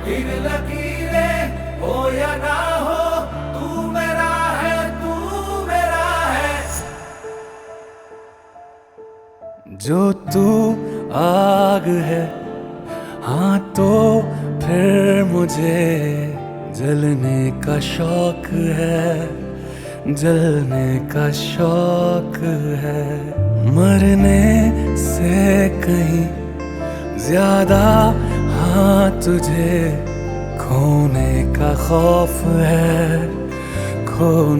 फिर लकीरें हो या ना हो, तू मेरा है, तू मेरा है। जो तू आग है, हाँ तो फिर मुझे जलने का शौक है, जलने का शौक है। मरने से कहीं ज्यादा हाँ तुझे खोने का खौफ है, खोने